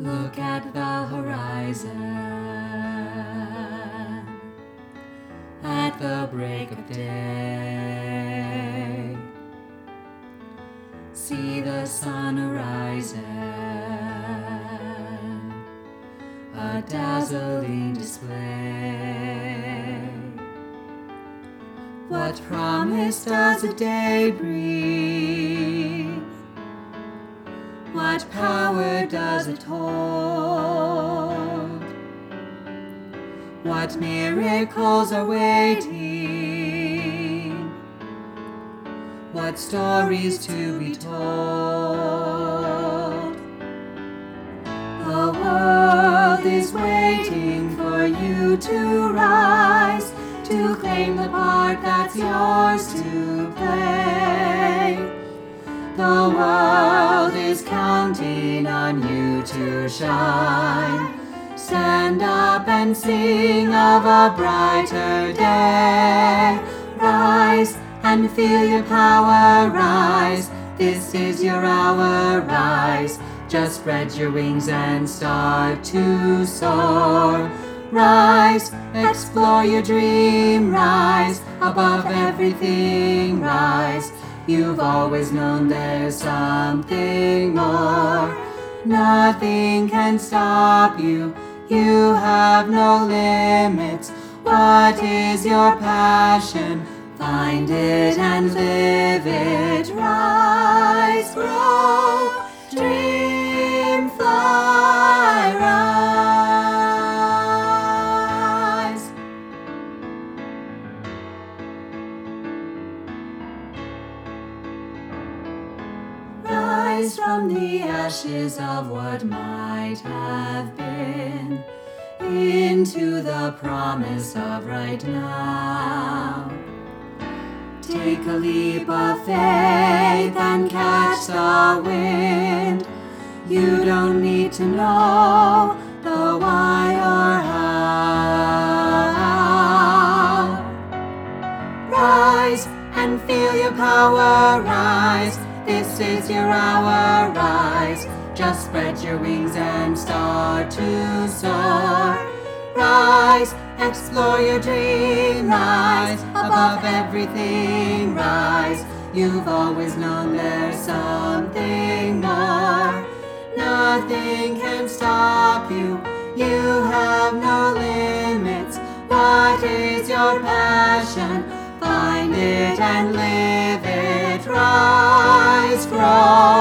Look at the horizon at the break of day. See the sun arising, a dazzling display. What promise does a day breathe? What power does it hold? What miracles are waiting? What stories to be told? The world is waiting for you to rise, to claim the part that's yours to play. The world is counting on you to shine. Stand up and sing of a brighter day. Rise and feel your power rise. This is your hour, rise. Just spread your wings and start to soar. Rise, explore your dream, rise. Above everything, rise. You've always known there's something more. Nothing can stop you. You have no limits. What is your passion? Find it and live it. Rise, grow, dream, fly, rise. Rise from the ashes of what might have been into the promise of right now. Take a leap of faith and catch the wind. You don't need to know the why or how. Rise and feel your power rise. This is your hour, rise. Just spread your wings and start to soar. Rise, explore your dream, rise. Above everything, rise. You've always known there's something more. Nothing can stop you. You have no limits. What is your passion? Find it and live it. Rise, grow.